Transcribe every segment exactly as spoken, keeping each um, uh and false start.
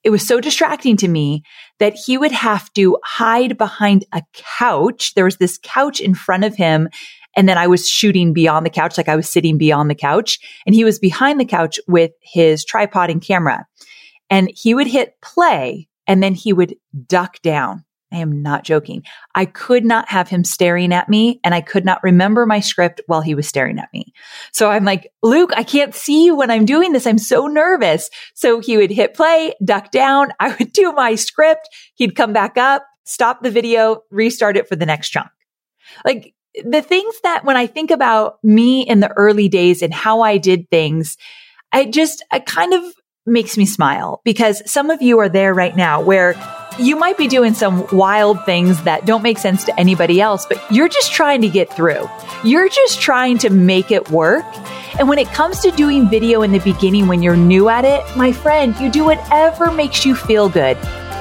it was so distracting to me that he would have to hide behind a couch. There was this couch in front of him. And then I was shooting beyond the couch, like I was sitting beyond the couch, and he was behind the couch with his tripod and camera. And he would hit play and then he would duck down. I am not joking. I could not have him staring at me, and I could not remember my script while he was staring at me. So I'm like, Luke, I can't see you when I'm doing this. I'm so nervous. So he would hit play, duck down. I would do my script. He'd come back up, stop the video, restart it for the next chunk. Like the things that when I think about me in the early days and how I did things, I just, it kind of makes me smile, because some of you are there right now where you might be doing some wild things that don't make sense to anybody else, but you're just trying to get through. You're just trying to make it work. And when it comes to doing video in the beginning, when you're new at it, my friend, you do whatever makes you feel good.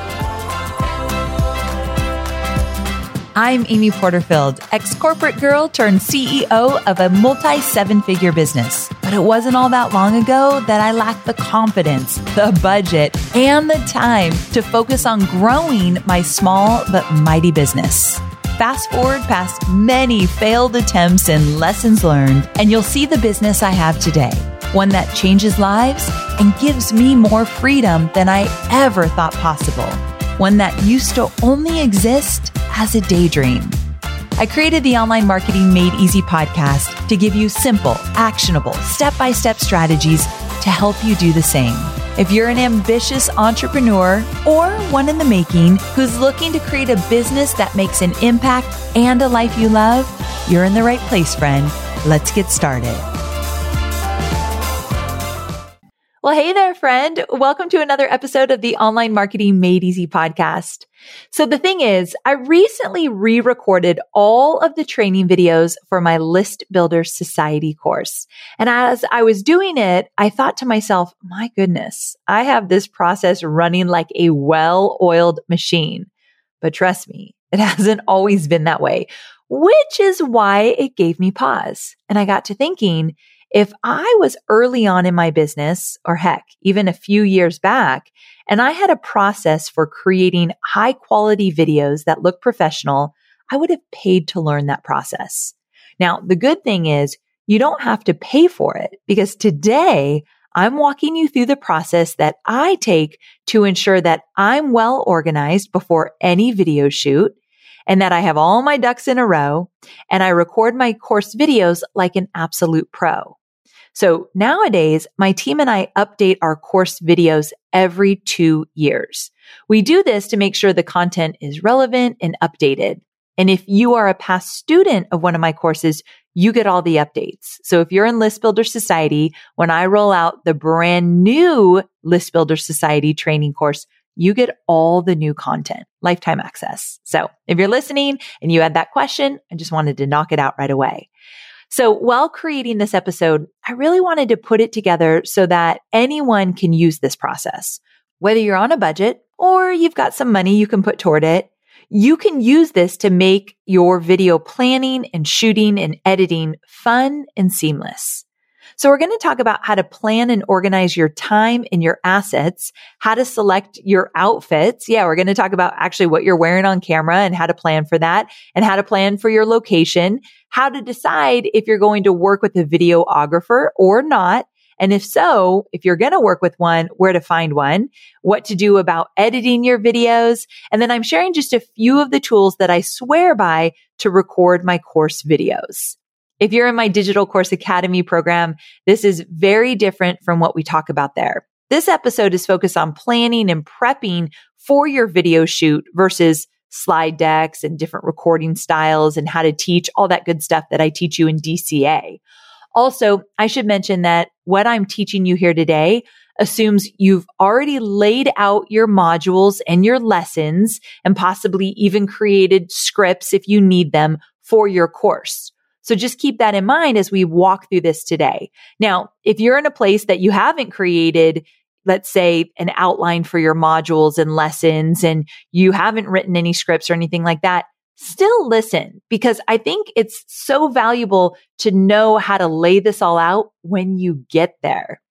I'm Amy Porterfield, ex-corporate girl turned C E O of a multi-seven-figure business. But it wasn't all that long ago that I lacked the confidence, the budget, and the time to focus on growing my small but mighty business. Fast forward past many failed attempts and lessons learned, and you'll see the business I have today. One that changes lives and gives me more freedom than I ever thought possible. One that used to only exist as a daydream. I created the Online Marketing Made Easy podcast to give you simple, actionable, step-by-step strategies to help you do the same. If you're an ambitious entrepreneur or one in the making who's looking to create a business that makes an impact and a life you love, you're in the right place, friend. Let's get started. Well, hey there, friend. Welcome to another episode of the Online Marketing Made Easy podcast. So the thing is, I recently re-recorded all of the training videos for my List Builder Society course. And as I was doing it, I thought to myself, my goodness, I have this process running like a well-oiled machine. But trust me, it hasn't always been that way, which is why it gave me pause. And I got to thinking, if I was early on in my business, or heck, even a few years back, and I had a process for creating high quality videos that look professional, I would have paid to learn that process. Now, the good thing is you don't have to pay for it, because today I'm walking you through the process that I take to ensure that I'm well organized before any video shoot, and that I have all my ducks in a row, and I record my course videos like an absolute pro. So nowadays, my team and I update our course videos every two years. We do this to make sure the content is relevant and updated. And if you are a past student of one of my courses, you get all the updates. So if you're in List Builder Society, when I roll out the brand new List Builder Society training course, you get all the new content, lifetime access. So if you're listening and you had that question, I just wanted to knock it out right away. So while creating this episode, I really wanted to put it together so that anyone can use this process. Whether you're on a budget or you've got some money you can put toward it, you can use this to make your video planning and shooting and editing fun and seamless. So we're going to talk about how to plan and organize your time and your assets, how to select your outfits. Yeah, we're going to talk about actually what you're wearing on camera and how to plan for that, and how to plan for your location, how to decide if you're going to work with a videographer or not. And if so, if you're going to work with one, where to find one, what to do about editing your videos. And then I'm sharing just a few of the tools that I swear by to record my course videos. If you're in my Digital Course Academy program, this is very different from what we talk about there. This episode is focused on planning and prepping for your video shoot versus slide decks and different recording styles and how to teach all that good stuff that I teach you in D C A. Also, I should mention that what I'm teaching you here today assumes you've already laid out your modules and your lessons, and possibly even created scripts if you need them for your course. So just keep that in mind as we walk through this today. Now, if you're in a place that you haven't created, let's say, an outline for your modules and lessons, and you haven't written any scripts or anything like that, still listen, because I think it's so valuable to know how to lay this all out when you get there.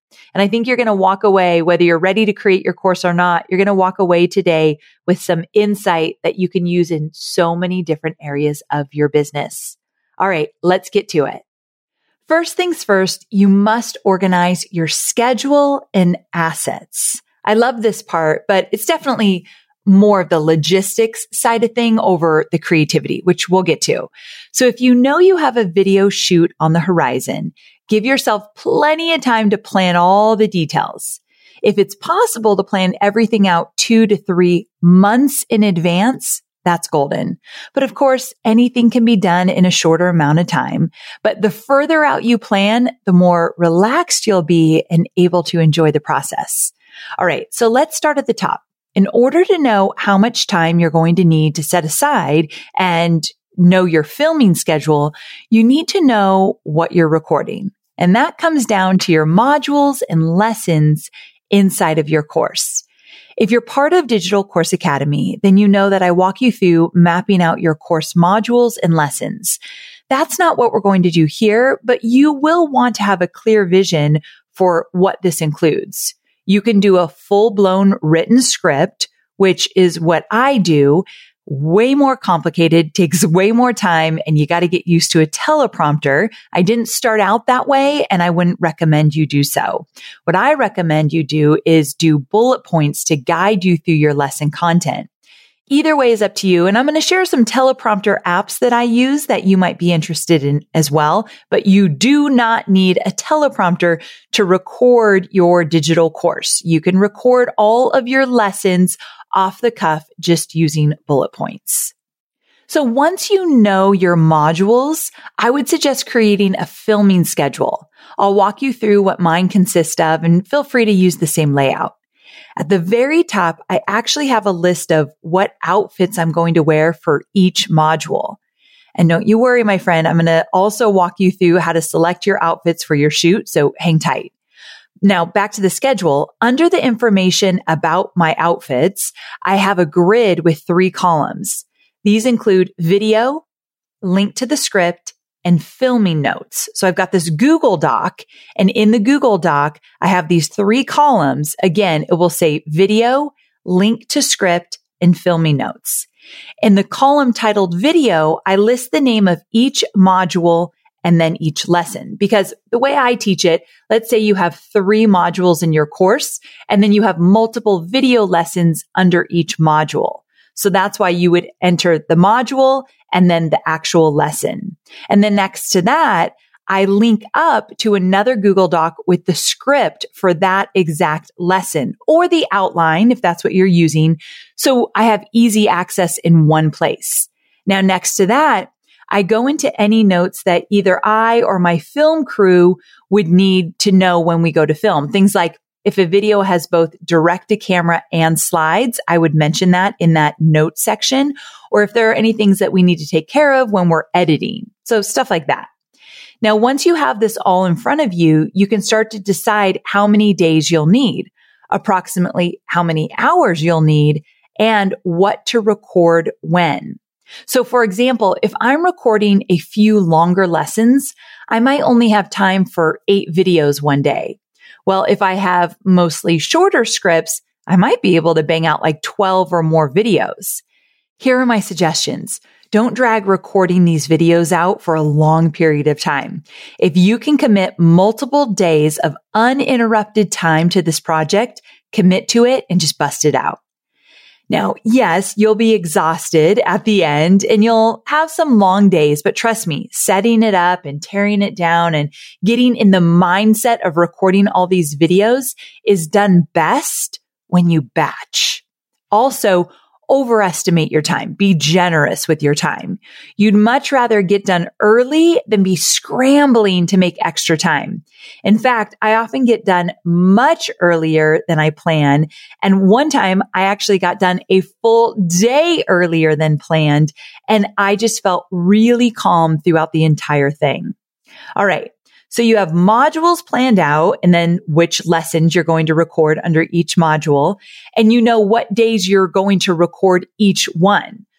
And I think you're going to walk away, whether you're ready to create your course or not, you're going to walk away today with some insight that you can use in so many different areas of your business. All right, let's get to it. First things first, you must organize your schedule and assets. I love this part, but it's definitely more of the logistics side of thing over the creativity, which we'll get to. So if you know you have a video shoot on the horizon, give yourself plenty of time to plan all the details. If it's possible to plan everything out two to three months in advance, that's golden. But of course, anything can be done in a shorter amount of time. But the further out you plan, the more relaxed you'll be and able to enjoy the process. All right, so let's start at the top. In order to know how much time you're going to need to set aside and know your filming schedule, you need to know what you're recording. And that comes down to your modules and lessons inside of your course. If you're part of Digital Course Academy, then you know that I walk you through mapping out your course modules and lessons. That's not what we're going to do here, but you will want to have a clear vision for what this includes. You can do a full-blown written script, which is what I do. Way more complicated, takes way more time, and you got to get used to a teleprompter. I didn't start out that way, and I wouldn't recommend you do so. What I recommend you do is do bullet points to guide you through your lesson content. Either way is up to you. And I'm going to share some teleprompter apps that I use that you might be interested in as well. But you do not need a teleprompter to record your digital course. You can record all of your lessons off the cuff just using bullet points. So once you know your modules, I would suggest creating a filming schedule. I'll walk you through what mine consists of, and feel free to use the same layout. At the very top, I actually have a list of what outfits I'm going to wear for each module. And don't you worry, my friend, I'm going to also walk you through how to select your outfits for your shoot, so hang tight. Now, back to the schedule. Under the information about my outfits, I have a grid with three columns. These include video, link to the script, and filming notes. So I've got this Google Doc, and in the Google Doc, I have these three columns. Again, it will say video, link to script, and filming notes. In the column titled video, I list the name of each module and then each lesson. Because the way I teach it, let's say you have three modules in your course, and then you have multiple video lessons under each module. So that's why you would enter the module and then the actual lesson. And then next to that, I link up to another Google Doc with the script for that exact lesson, or the outline if that's what you're using. So I have easy access in one place. Now, next to that, I go into any notes that either I or my film crew would need to know when we go to film. Things like if a video has both direct to camera and slides, I would mention that in that note section, or if there are any things that we need to take care of when we're editing. So stuff like that. Now, once you have this all in front of you, you can start to decide how many days you'll need, approximately how many hours you'll need, and what to record when. So for example, if I'm recording a few longer lessons, I might only have time for eight videos one day. Well, if I have mostly shorter scripts, I might be able to bang out like twelve or more videos. Here are my suggestions. Don't drag recording these videos out for a long period of time. If you can commit multiple days of uninterrupted time to this project, commit to it and just bust it out. Now, yes, you'll be exhausted at the end and you'll have some long days, but trust me, setting it up and tearing it down and getting in the mindset of recording all these videos is done best when you batch. Also, overestimate your time. Be generous with your time. You'd much rather get done early than be scrambling to make extra time. In fact, I often get done much earlier than I plan. And one time I actually got done a full day earlier than planned. And I just felt really calm throughout the entire thing. All right. So you have modules planned out and then which lessons you're going to record under each module. And you know what days you're going to record each one.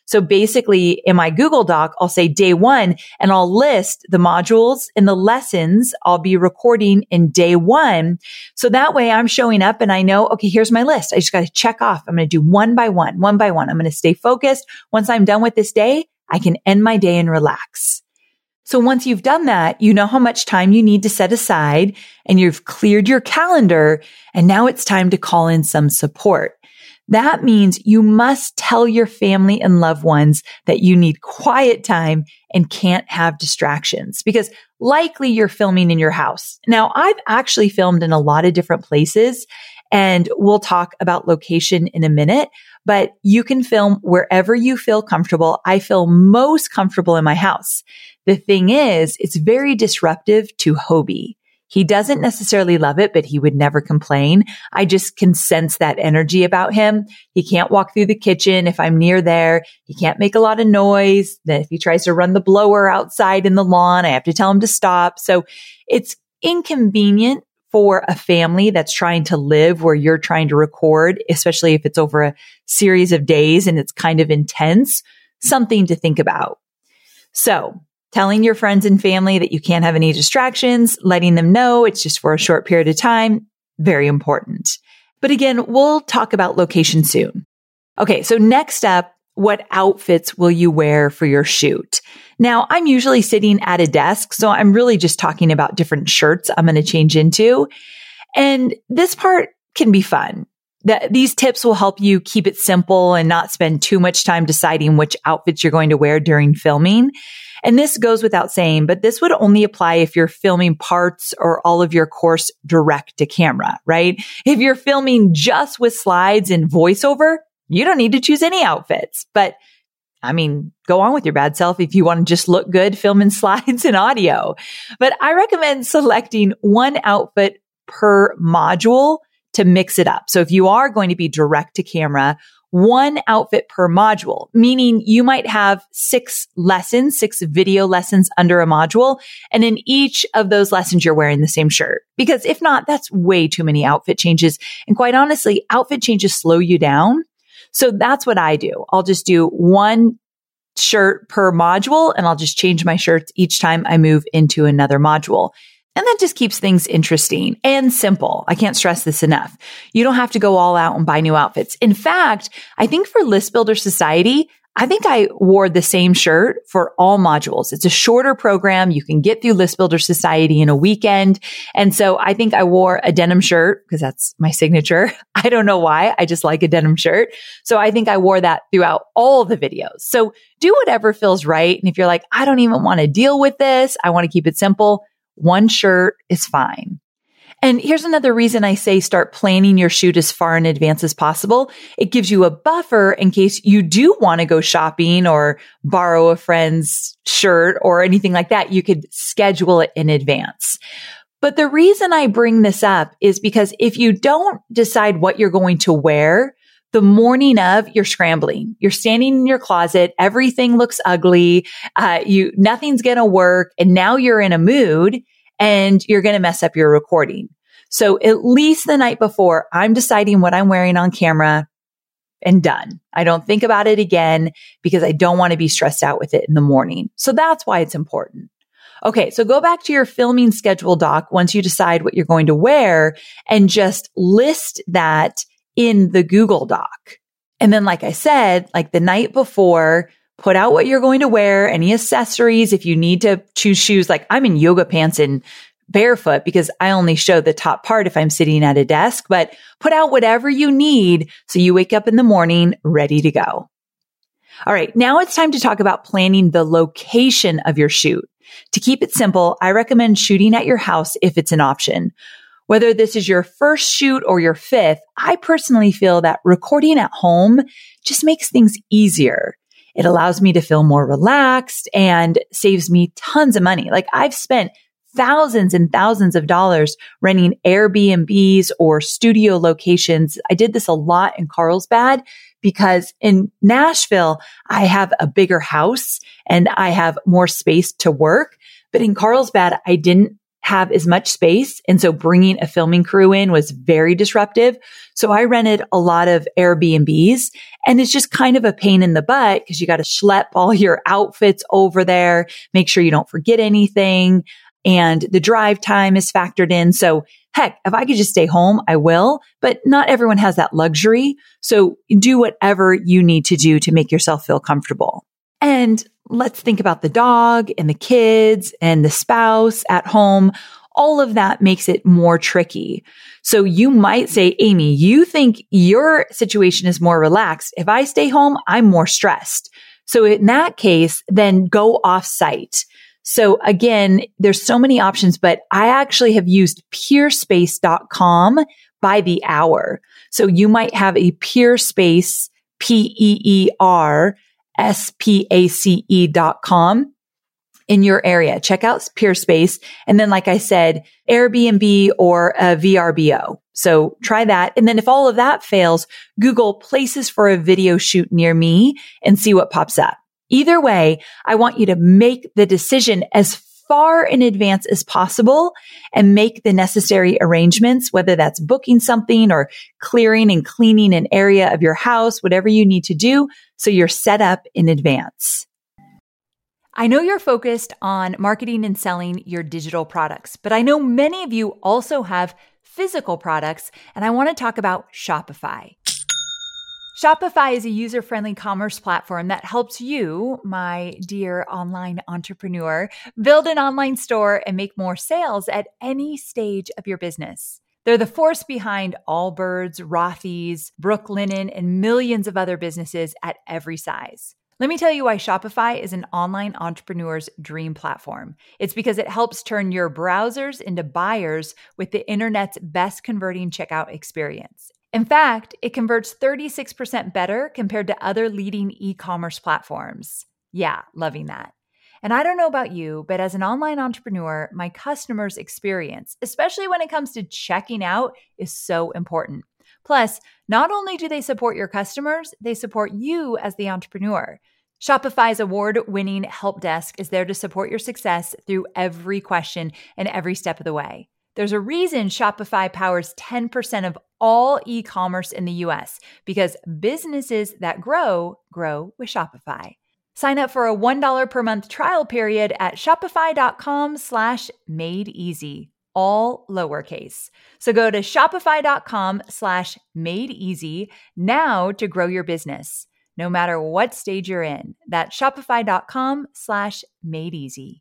So basically in my Google Doc, I'll say day one and I'll list the modules and the lessons I'll be recording in day one. So that way I'm showing up and I know, okay, here's my list. I just got to check off. I'm going to do one by one, one by one. I'm going to stay focused. Once I'm done with this day, I can end my day and relax. So once you've done that, you know how much time you need to set aside and you've cleared your calendar. And now it's time to call in some support. That means you must tell your family and loved ones that you need quiet time and can't have distractions because likely you're filming in your house. Now, I've actually filmed in a lot of different places and we'll talk about location in a minute, but you can film wherever you feel comfortable. I feel most comfortable in my house. The thing is, it's very disruptive to Hobie. He doesn't necessarily love it, but he would never complain. I just can sense that energy about him. He can't walk through the kitchen if I'm near there. He can't make a lot of noise. Then if he tries to run the blower outside in the lawn, I have to tell him to stop. So it's inconvenient for a family that's trying to live where you're trying to record, especially if it's over a series of days and it's kind of intense, something to think about. So telling your friends and family that you can't have any distractions, letting them know it's just for a short period of time, very important. But again, we'll talk about location soon. Okay, so next up, what outfits will you wear for your shoot? Now, I'm usually sitting at a desk, so I'm really just talking about different shirts I'm going to change into. And this part can be fun. That these tips will help you keep it simple and not spend too much time deciding which outfits you're going to wear during filming. And this goes without saying, but this would only apply if you're filming parts or all of your course direct to camera, right? If you're filming just with slides and voiceover, you don't need to choose any outfits. But I mean, go on with your bad self if you want to just look good filming slides and audio. But I recommend selecting one outfit per module to mix it up. So if you are going to be direct to camera, one outfit per module, meaning you might have six lessons, six video lessons under a module. And in each of those lessons, you're wearing the same shirt. Because if not, that's way too many outfit changes. And quite honestly, outfit changes slow you down. So that's what I do. I'll just do one shirt per module and I'll just change my shirts each time I move into another module. And that just keeps things interesting and simple. I can't stress this enough. You don't have to go all out and buy new outfits. In fact, I think for List Builder Society, I think I wore the same shirt for all modules. It's a shorter program. You can get through List Builder Society in a weekend. And so I think I wore a denim shirt because that's my signature. I don't know why. I just like a denim shirt. So I think I wore that throughout all the videos. So do whatever feels right. And if you're like, I don't even want to deal with this, I want to keep it simple, one shirt is fine. And here's another reason I say start planning your shoot as far in advance as possible. It gives you a buffer in case you do want to go shopping or borrow a friend's shirt or anything like that. You could schedule it in advance. But the reason I bring this up is because if you don't decide what you're going to wear, the morning of, you're scrambling. You're standing in your closet. Everything looks ugly. Uh, you, nothing's going to work. And now you're in a mood and you're going to mess up your recording. So at least the night before, I'm deciding what I'm wearing on camera and done. I don't think about it again because I don't want to be stressed out with it in the morning. So that's why it's important. Okay. So go back to your filming schedule doc once you decide what you're going to wear and just list that in the Google Doc. And then, like I said, like the night before, put out what you're going to wear, any accessories. If you need to choose shoes, like I'm in yoga pants and barefoot because I only show the top part if I'm sitting at a desk, but put out whatever you need so you wake up in the morning ready to go. All right. Now it's time to talk about planning the location of your shoot. To keep it simple, I recommend shooting at your house if it's an option. Whether this is your first shoot or your fifth, I personally feel that recording at home just makes things easier. It allows me to feel more relaxed and saves me tons of money. Like I've spent thousands and thousands of dollars renting Airbnbs or studio locations. I did this a lot in Carlsbad because in Nashville, I have a bigger house and I have more space to work. But in Carlsbad, I didn't have as much space. And so bringing a filming crew in was very disruptive. So I rented a lot of Airbnbs, and it's just kind of a pain in the butt because you got to schlep all your outfits over there, make sure you don't forget anything. And the drive time is factored in. So heck, if I could just stay home, I will, but not everyone has that luxury. So do whatever you need to do to make yourself feel comfortable. And let's think about the dog and the kids and the spouse at home. All of that makes it more tricky. So you might say, Amy, you think your situation is more relaxed. If I stay home, I'm more stressed. So in that case, then go off site. So again, there's so many options, but I actually have used peerspace dot com by the hour. So you might have a Peerspace, P E E R S P A C E dot com in your area. Check out Peerspace. And then, like I said, Airbnb or a V R B O. So try that. And then if all of that fails, Google places for a video shoot near me and see what pops up. Either way, I want you to make the decision as far in advance as possible and make the necessary arrangements, whether that's booking something or clearing and cleaning an area of your house, whatever you need to do, so you're set up in advance. I know you're focused on marketing and selling your digital products, but I know many of you also have physical products, and I want to talk about Shopify. Shopify is a user-friendly commerce platform that helps you, my dear online entrepreneur, build an online store and make more sales at any stage of your business. They're the force behind Allbirds, Rothy's, Brooklinen, and millions of other businesses at every size. Let me tell you why Shopify is an online entrepreneur's dream platform. It's because it helps turn your browsers into buyers with the internet's best converting checkout experience. In fact, it converts thirty-six percent better compared to other leading e-commerce platforms. Yeah, loving that. And I don't know about you, but as an online entrepreneur, my customers' experience, especially when it comes to checking out, is so important. Plus, not only do they support your customers, they support you as the entrepreneur. Shopify's award-winning help desk is there to support your success through every question and every step of the way. There's a reason Shopify powers ten percent of all e-commerce in the U S because businesses that grow, grow with Shopify. Sign up for a one dollar per month trial period at shopify.com slash made easy, all lowercase. So go to shopify.com slash made easy now to grow your business, no matter what stage you're in. That's shopify.com slash made easy.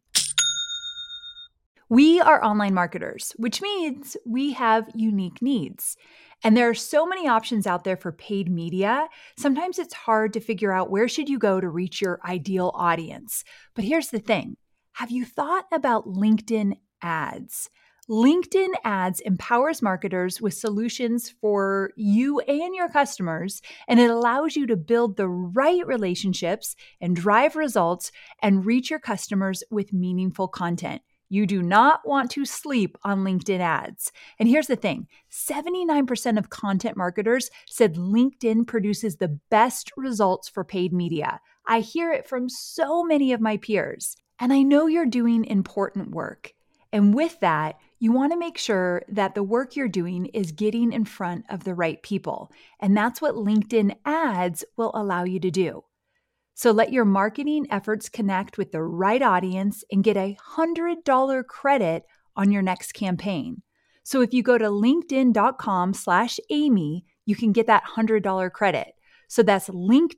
We are online marketers, which means we have unique needs. And there are so many options out there for paid media. Sometimes it's hard to figure out where should you go to reach your ideal audience. But here's the thing. Have you thought about LinkedIn ads? LinkedIn ads empowers marketers with solutions for you and your customers, and it allows you to build the right relationships and drive results and reach your customers with meaningful content. You do not want to sleep on LinkedIn ads. And here's the thing, seventy-nine percent of content marketers said LinkedIn produces the best results for paid media. I hear it from so many of my peers. And I know you're doing important work. And with that, you want to make sure that the work you're doing is getting in front of the right people. And that's what LinkedIn ads will allow you to do. So let your marketing efforts connect with the right audience and get a one hundred dollars credit on your next campaign. So if you go to linkedin.com slash Amy, you can get that one hundred dollars credit. So that's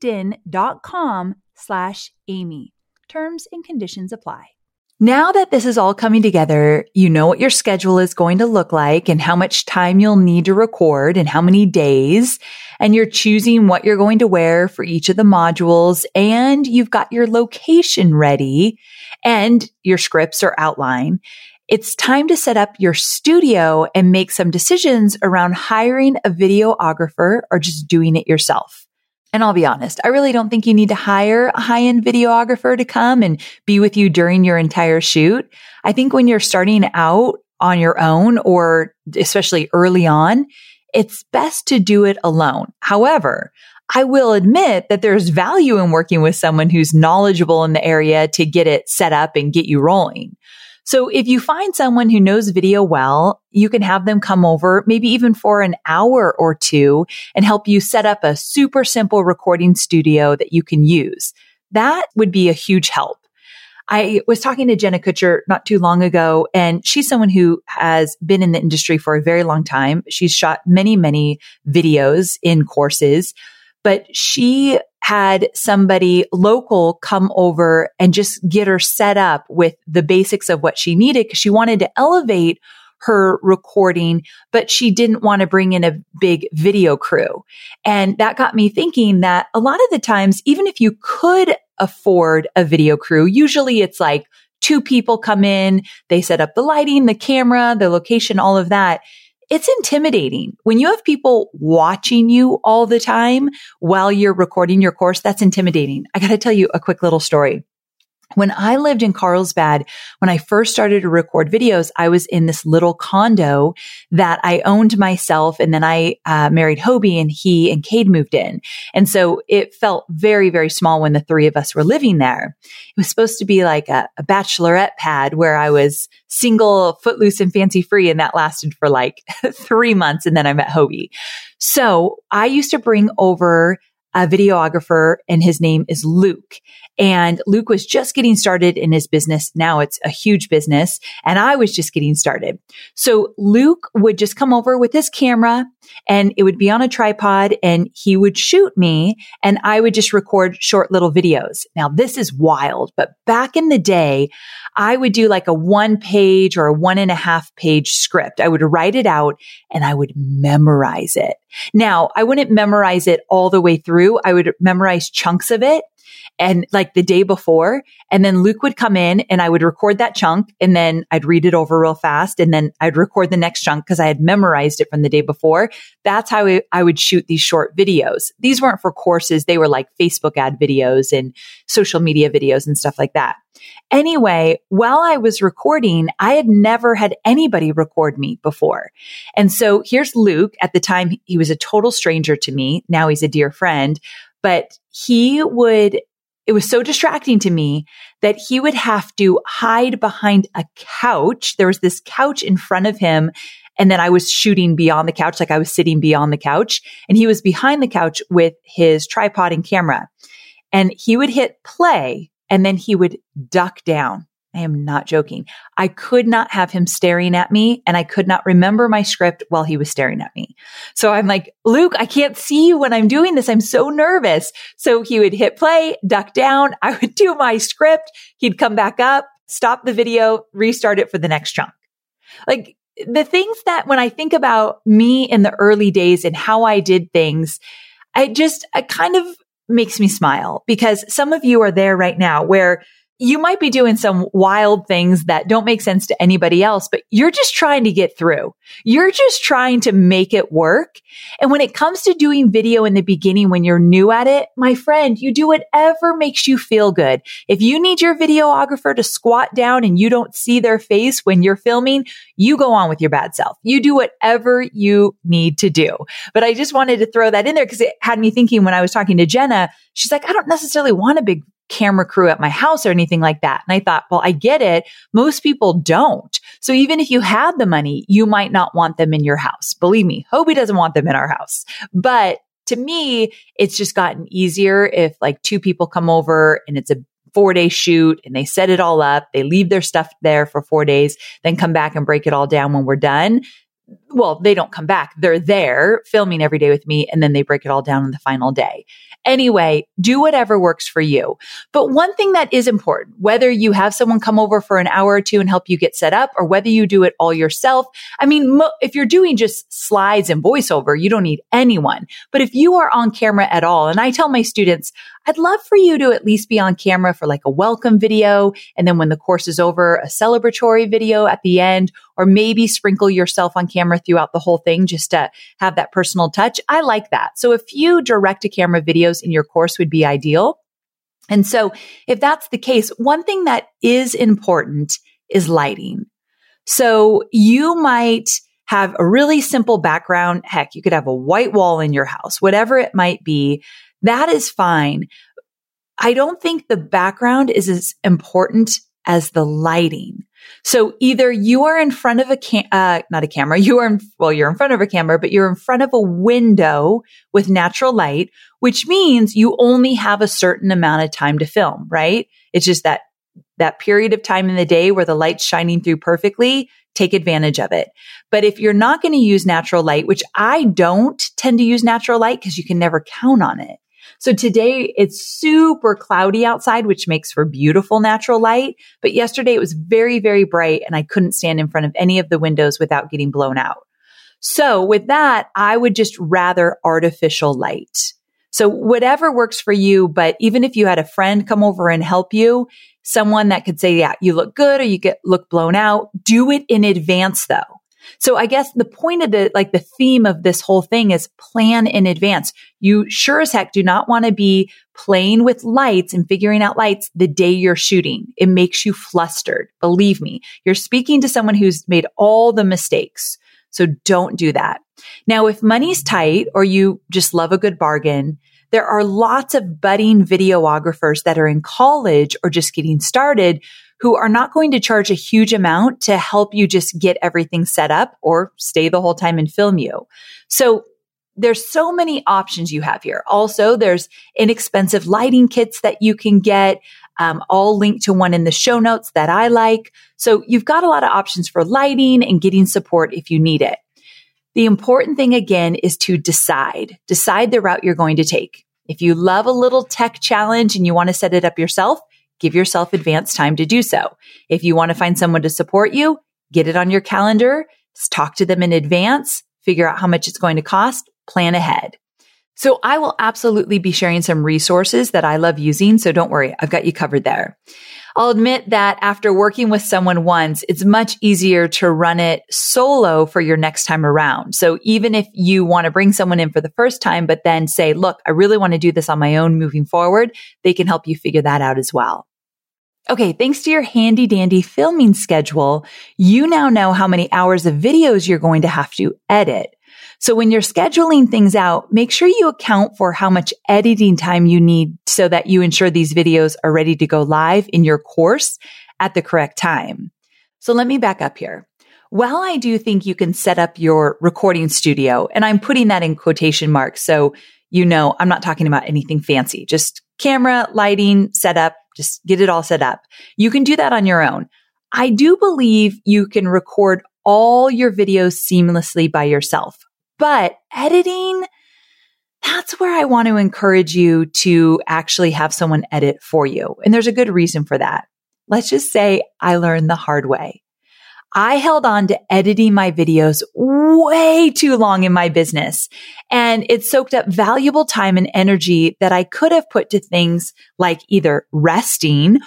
linkedin.com slash Amy. Terms and conditions apply. Now that this is all coming together, you know what your schedule is going to look like and how much time you'll need to record and how many days, and you're choosing what you're going to wear for each of the modules, and you've got your location ready and your scripts are outlined. It's time to set up your studio and make some decisions around hiring a videographer or just doing it yourself. And I'll be honest, I really don't think you need to hire a high-end videographer to come and be with you during your entire shoot. I think when you're starting out on your own, or especially early on, it's best to do it alone. However, I will admit that there's value in working with someone who's knowledgeable in the area to get it set up and get you rolling. So if you find someone who knows video well, you can have them come over, maybe even for an hour or two, and help you set up a super simple recording studio that you can use. That would be a huge help. I was talking to Jenna Kutcher not too long ago, and she's someone who has been in the industry for a very long time. She's shot many, many videos in courses, but she had somebody local come over and just get her set up with the basics of what she needed because she wanted to elevate her recording, but she didn't want to bring in a big video crew. And that got me thinking that a lot of the times, even if you could afford a video crew, usually it's like two people come in, they set up the lighting, the camera, the location, all of that. It's intimidating. When you have people watching you all the time while you're recording your course, that's intimidating. I got to tell you a quick little story. When I lived in Carlsbad, when I first started to record videos, I was in this little condo that I owned myself. And then I uh, married Hobie, and he and Cade moved in. And so it felt very, very small when the three of us were living there. It was supposed to be like a, a bachelorette pad where I was single, footloose, and fancy free. And that lasted for like three months. And then I met Hobie. So I used to bring over a videographer, and his name is Luke. And Luke was just getting started in his business. Now it's a huge business, and I was just getting started. So Luke would just come over with his camera, and it would be on a tripod, and he would shoot me, and I would just record short little videos. Now this is wild, but back in the day, I would do like a one page or a one and a half page script. I would write it out and I would memorize it. Now I wouldn't memorize it all the way through. I would memorize chunks of it. And like the day before, and then Luke would come in and I would record that chunk, and then I'd read it over real fast, and then I'd record the next chunk because I had memorized it from the day before. That's how I, I would shoot these short videos. These weren't for courses. They were like Facebook ad videos and social media videos and stuff like that. Anyway, while I was recording, I had never had anybody record me before. And so here's Luke. At the time, he was a total stranger to me. Now he's a dear friend, but he would It was so distracting to me that he would have to hide behind a couch. There was this couch in front of him, and then I was shooting beyond the couch, like I was sitting beyond the couch, and he was behind the couch with his tripod and camera. And he would hit play, and then he would duck down. I am not joking. I could not have him staring at me, and I could not remember my script while he was staring at me. So I'm like, Luke, I can't see you when I'm doing this. I'm so nervous. So he would hit play, duck down. I would do my script. He'd come back up, stop the video, restart it for the next chunk. Like the things that when I think about me in the early days and how I did things, I just, it kind of makes me smile, because some of you are there right now where you might be doing some wild things that don't make sense to anybody else, but you're just trying to get through. You're just trying to make it work. And when it comes to doing video in the beginning, when you're new at it, my friend, you do whatever makes you feel good. If you need your videographer to squat down and you don't see their face when you're filming, you go on with your bad self. You do whatever you need to do. But I just wanted to throw that in there because it had me thinking when I was talking to Jenna, she's like, I don't necessarily want a big camera crew at my house or anything like that. And I thought, well, I get it. Most people don't. So even if you had the money, you might not want them in your house. Believe me, Hobie doesn't want them in our house. But to me, it's just gotten easier if like two people come over and it's a four day shoot and they set it all up. They leave their stuff there for four days, then come back and break it all down when we're done. Well, they don't come back. They're there filming every day with me, and then they break it all down on the final day. Anyway, do whatever works for you. But one thing that is important, whether you have someone come over for an hour or two and help you get set up, or whether you do it all yourself. I mean, mo- if you're doing just slides and voiceover, you don't need anyone. But if you are on camera at all, and I tell my students, I'd love for you to at least be on camera for like a welcome video. And then when the course is over, a celebratory video at the end, or maybe sprinkle yourself on camera throughout the whole thing just to have that personal touch. I like that. So a few direct to camera videos in your course would be ideal. And so if that's the case, one thing that is important is lighting. So you might have a really simple background. Heck, you could have a white wall in your house, whatever it might be. That is fine. I don't think the background is as important as the lighting. So either you are in front of a cam, uh, not a camera, you are, in, well, you're in front of a camera, but you're in front of a window with natural light, which means you only have a certain amount of time to film, right? It's just that, that period of time in the day where the light's shining through perfectly, take advantage of it. But if you're not going to use natural light, which I don't tend to use natural light because you can never count on it. So today it's super cloudy outside, which makes for beautiful natural light. But yesterday it was very, very bright and I couldn't stand in front of any of the windows without getting blown out. So with that, I would just rather artificial light. So whatever works for you, but even if you had a friend come over and help you, someone that could say, yeah, you look good or you get look blown out, do it in advance though. So I guess the point of the, like the theme of this whole thing is plan in advance. You sure as heck do not want to be playing with lights and figuring out lights the day you're shooting. It makes you flustered. Believe me, you're speaking to someone who's made all the mistakes. So don't do that. Now, if money's tight or you just love a good bargain, there are lots of budding videographers that are in college or just getting started who are not going to charge a huge amount to help you just get everything set up or stay the whole time and film you. So there's so many options you have here. Also, there's inexpensive lighting kits that you can get. Um, I'll link to one in the show notes that I like. So you've got a lot of options for lighting and getting support if you need it. The important thing again is to decide, decide the route you're going to take. If you love a little tech challenge and you want to set it up yourself, give yourself advance time to do so. If you want to find someone to support you, get it on your calendar, talk to them in advance, figure out how much it's going to cost, plan ahead. So I will absolutely be sharing some resources that I love using. So don't worry, I've got you covered there. I'll admit that after working with someone once, it's much easier to run it solo for your next time around. So even if you want to bring someone in for the first time, but then say, look, I really want to do this on my own moving forward, they can help you figure that out as well. Okay, thanks to your handy dandy filming schedule, you now know how many hours of videos you're going to have to edit. So when you're scheduling things out, make sure you account for how much editing time you need so that you ensure these videos are ready to go live in your course at the correct time. So let me back up here. While I do think you can set up your recording studio, and I'm putting that in quotation marks, so you know I'm not talking about anything fancy, just camera, lighting, setup, just get it all set up. You can do that on your own. I do believe you can record all your videos seamlessly by yourself. But editing, that's where I want to encourage you to actually have someone edit for you. And there's a good reason for that. Let's just say I learned the hard way. I held on to editing my videos way too long in my business, and it soaked up valuable time and energy that I could have put to things like either resting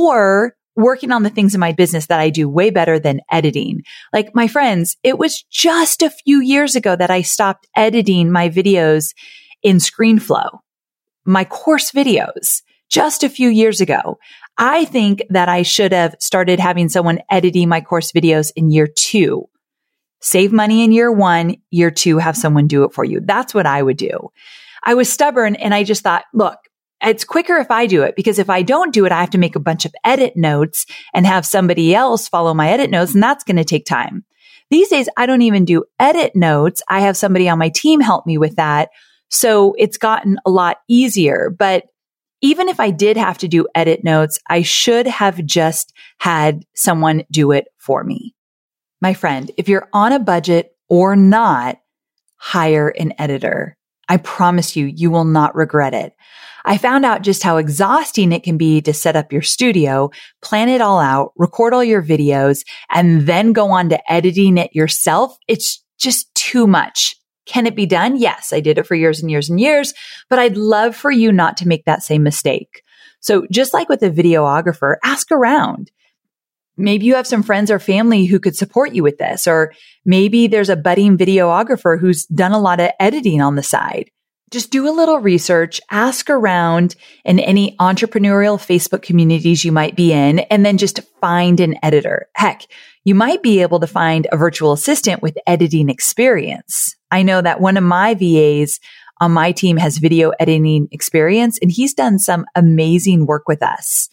or working on the things in my business that I do way better than editing. Like my friends, it was just a few years ago that I stopped editing my videos in ScreenFlow, my course videos, just a few years ago. I think that I should have started having someone editing my course videos in year two. Save money in year one, year two, have someone do it for you. That's what I would do. I was stubborn and I just thought, look, it's quicker if I do it, because if I don't do it, I have to make a bunch of edit notes and have somebody else follow my edit notes, and that's going to take time. These days, I don't even do edit notes. I have somebody on my team help me with that. So it's gotten a lot easier. But even if I did have to do edit notes, I should have just had someone do it for me. My friend, if you're on a budget or not, hire an editor. I promise you, you will not regret it. I found out just how exhausting it can be to set up your studio, plan it all out, record all your videos, and then go on to editing it yourself. It's just too much. Can it be done? Yes, I did it for years and years and years, but I'd love for you not to make that same mistake. So just like with a videographer, ask around. Maybe you have some friends or family who could support you with this, or maybe there's a budding videographer who's done a lot of editing on the side. Just do a little research, ask around in any entrepreneurial Facebook communities you might be in, and then just find an editor. Heck, you might be able to find a virtual assistant with editing experience. I know that one of my V As on my team has video editing experience, and he's done some amazing work with us.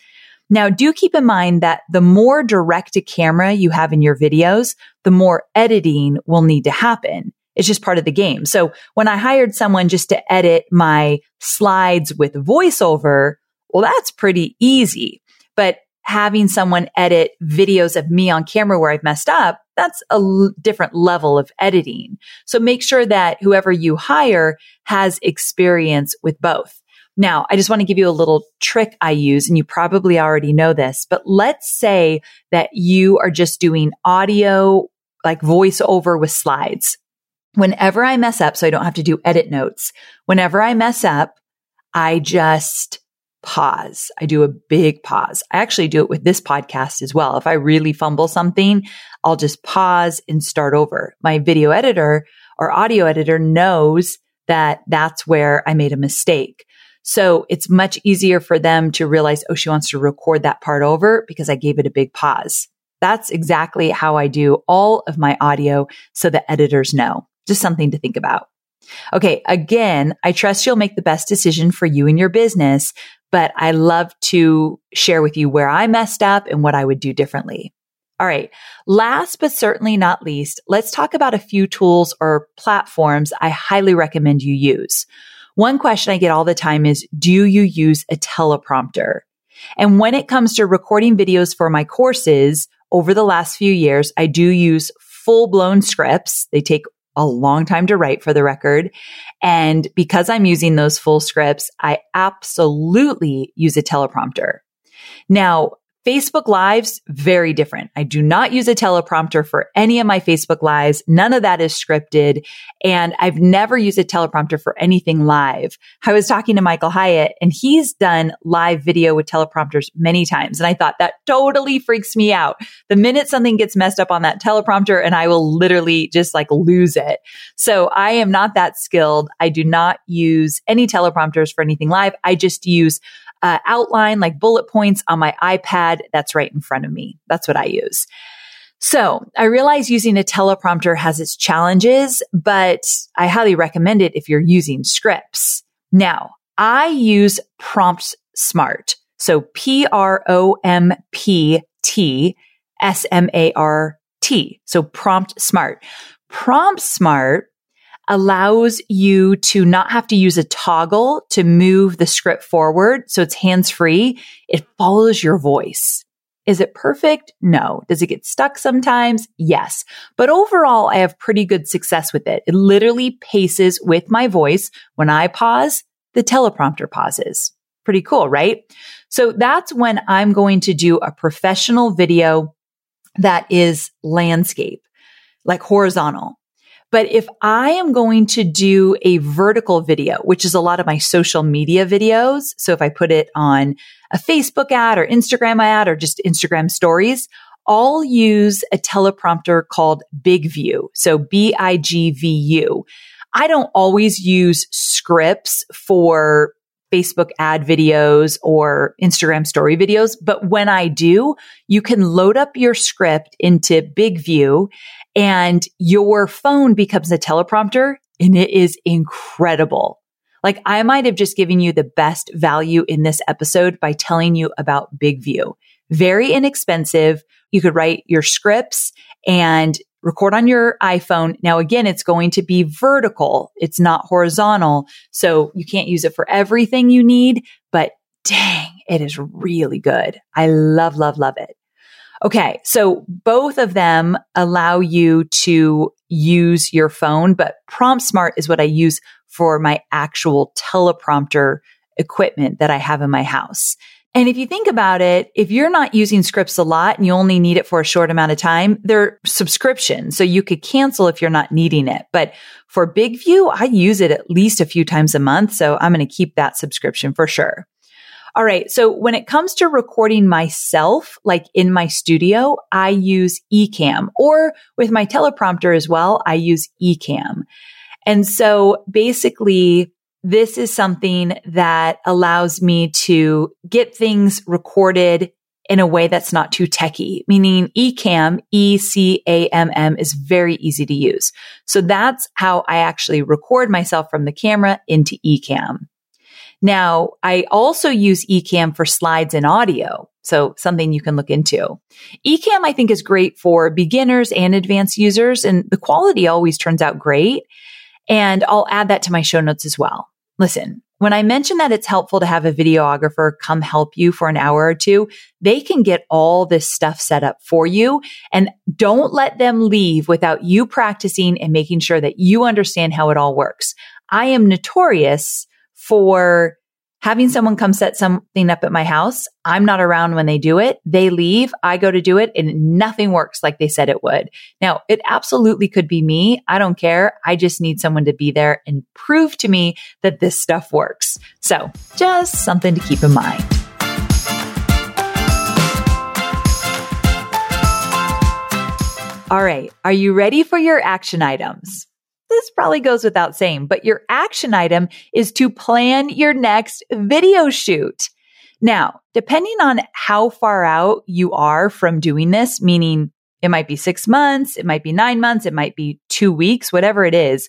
Now, do keep in mind that the more direct to camera you have in your videos, the more editing will need to happen. It's just part of the game. So when I hired someone just to edit my slides with voiceover, well, that's pretty easy. But having someone edit videos of me on camera where I've messed up, that's a l- different level of editing. So make sure that whoever you hire has experience with both. Now, I just want to give you a little trick I use, and you probably already know this, but let's say that you are just doing audio, like voiceover with slides. Whenever I mess up, so I don't have to do edit notes, whenever I mess up, I just pause. I do a big pause. I actually do it with this podcast as well. If I really fumble something, I'll just pause and start over. My video editor or audio editor knows that that's where I made a mistake. So it's much easier for them to realize, oh, she wants to record that part over because I gave it a big pause. That's exactly how I do all of my audio so the editors know. Just something to think about. Okay. Again, I trust you'll make the best decision for you and your business, but I love to share with you where I messed up and what I would do differently. All right. Last but certainly not least, let's talk about a few tools or platforms I highly recommend you use. One question I get all the time is, do you use a teleprompter? And when it comes to recording videos for my courses over the last few years, I do use full-blown scripts. They take a long time to write, for the record. And because I'm using those full scripts, I absolutely use a teleprompter. Now, Facebook Lives, very different. I do not use a teleprompter for any of my Facebook Lives. None of that is scripted. And I've never used a teleprompter for anything live. I was talking to Michael Hyatt, and he's done live video with teleprompters many times. And I thought that totally freaks me out. The minute something gets messed up on that teleprompter, and I will literally just like lose it. So I am not that skilled. I do not use any teleprompters for anything live. I just use Uh, outline, like bullet points on my iPad that's right in front of me. That's what I use. So I realize using a teleprompter has its challenges, but I highly recommend it if you're using scripts. Now, I use Prompt Smart. So P R O M P T S M A R T. So Prompt Smart. Prompt Smart allows you to not have to use a toggle to move the script forward. So it's hands-free. It follows your voice. Is it perfect? No. Does it get stuck sometimes? Yes. But overall, I have pretty good success with it. It literally paces with my voice. When I pause, the teleprompter pauses. Pretty cool, right? So that's when I'm going to do a professional video that is landscape, like horizontal. But if I am going to do a vertical video, which is a lot of my social media videos, so if I put it on a Facebook ad or Instagram ad or just Instagram stories, I'll use a teleprompter called BigView. So B I G V U. I don't always use scripts for Facebook ad videos or Instagram story videos, but when I do, you can load up your script into BigView and your phone becomes a teleprompter, and it is incredible. Like, I might have just given you the best value in this episode by telling you about BigView. Very inexpensive. You could write your scripts and record on your iPhone. Now, again, it's going to be vertical. It's not horizontal. So you can't use it for everything you need, but dang, it is really good. I love, love, love it. Okay. So both of them allow you to use your phone, but Prompt Smart is what I use for my actual teleprompter equipment that I have in my house. And if you think about it, if you're not using scripts a lot and you only need it for a short amount of time, they're subscriptions. So you could cancel if you're not needing it. But for BigView, I use it at least a few times a month. So I'm going to keep that subscription for sure. All right. So when it comes to recording myself, like in my studio, I use Ecamm, or with my teleprompter as well, I use Ecamm. And so basically, this is something that allows me to get things recorded in a way that's not too techy, meaning Ecamm, E C A M M, is very easy to use. So that's how I actually record myself from the camera into Ecamm. Now, I also use Ecamm for slides and audio. So something you can look into. Ecamm, I think, is great for beginners and advanced users, and the quality always turns out great. And I'll add that to my show notes as well. Listen, when I mention that it's helpful to have a videographer come help you for an hour or two, they can get all this stuff set up for you, and don't let them leave without you practicing and making sure that you understand how it all works. I am notorious for having someone come set something up at my house. I'm not around when they do it. They leave. I go to do it and nothing works like they said it would. Now, it absolutely could be me. I don't care. I just need someone to be there and prove to me that this stuff works. So just something to keep in mind. All right. Are you ready for your action items? This probably goes without saying, but your action item is to plan your next video shoot. Now, depending on how far out you are from doing this, meaning it might be six months, it might be nine months, it might be two weeks, whatever it is,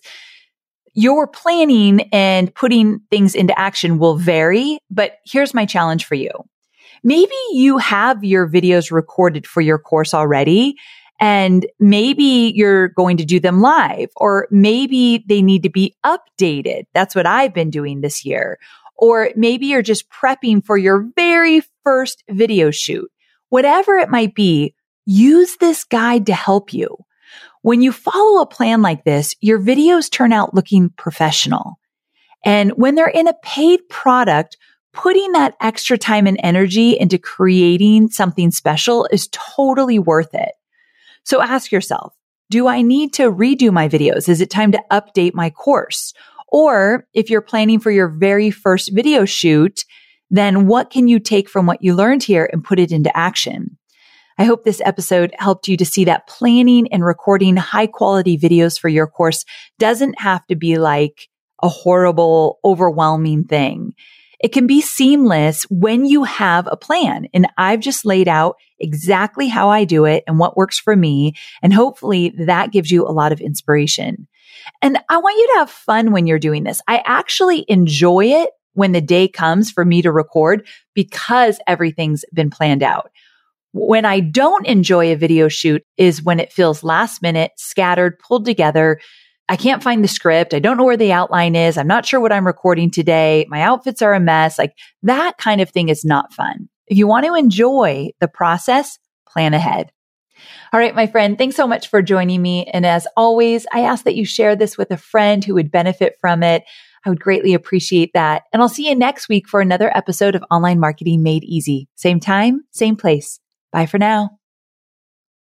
your planning and putting things into action will vary. But here's my challenge for you. Maybe you have your videos recorded for your course already, and maybe you're going to do them live, or maybe they need to be updated. That's what I've been doing this year. Or maybe you're just prepping for your very first video shoot. Whatever it might be, use this guide to help you. When you follow a plan like this, your videos turn out looking professional. And when they're in a paid product, putting that extra time and energy into creating something special is totally worth it. So ask yourself, do I need to redo my videos? Is it time to update my course? Or if you're planning for your very first video shoot, then what can you take from what you learned here and put it into action? I hope this episode helped you to see that planning and recording high quality videos for your course doesn't have to be like a horrible, overwhelming thing. It can be seamless when you have a plan. And I've just laid out exactly how I do it and what works for me. And hopefully that gives you a lot of inspiration. And I want you to have fun when you're doing this. I actually enjoy it when the day comes for me to record because everything's been planned out. When I don't enjoy a video shoot is when it feels last minute, scattered, pulled together. I can't find the script. I don't know where the outline is. I'm not sure what I'm recording today. My outfits are a mess. Like that kind of thing is not fun. If you want to enjoy the process, plan ahead. All right, my friend, thanks so much for joining me. And as always, I ask that you share this with a friend who would benefit from it. I would greatly appreciate that. And I'll see you next week for another episode of Online Marketing Made Easy. Same time, same place. Bye for now.